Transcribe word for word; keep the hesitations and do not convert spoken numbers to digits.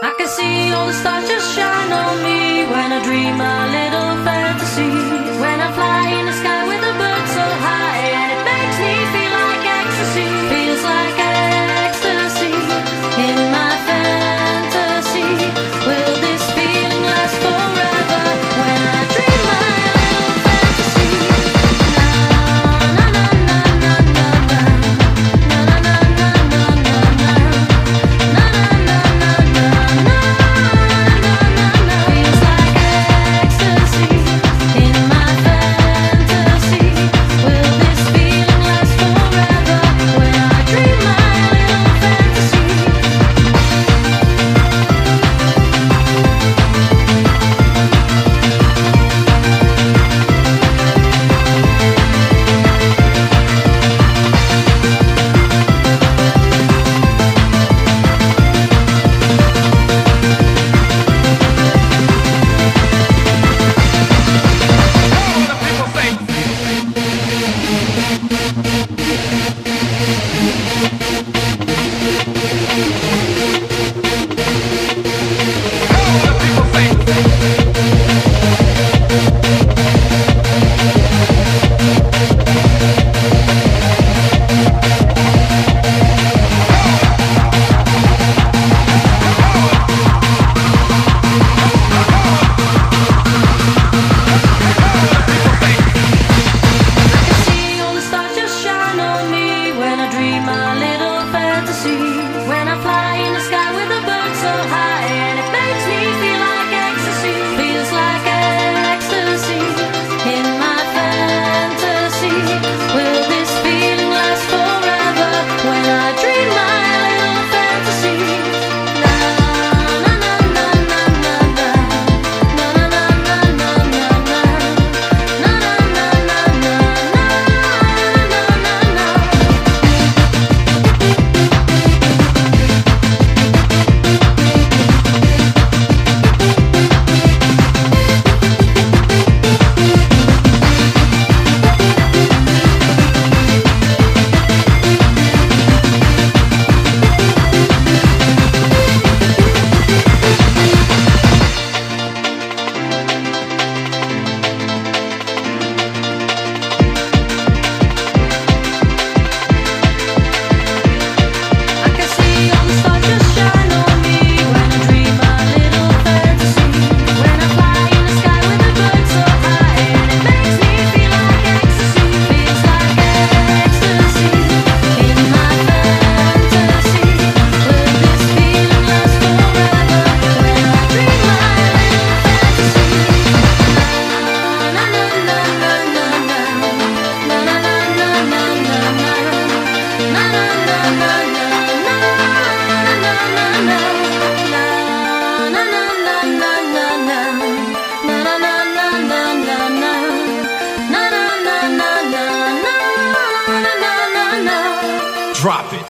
I can see all the stars just shine on me when I dream a little fantasy. When I fly in the sky with a bird so high, and it makes me feel like ecstasy. Feels like ecstasy in my fantasy. Will this feeling last forever when I dream my little fantasy? Na na na na na na na na na na na na na na na na na na. Feels like ecstasy in my fantasy. Will this feeling last forever when I dream my little fantasy? See all the stars just shine on me when I dream my little fantasy. When I fly in the sky with a bird so high, and it makes me feel like ecstasy. Feels like ecstasy in my fantasy. Will this feeling last forever when I dream my little fantasy? Na na na na na na na na na na na na na na na na na I can see all the stars just shine on me when I dream a little fantasy. When I fly in the sky with a bird so high, and it makes me feel like ecstasy. Feels like ecstasy in my fantasy. Will this feeling last forever when I dream my little fantasy? Na na na na na na na na na na na na na. Na na na na na na na na na na na na Drop it.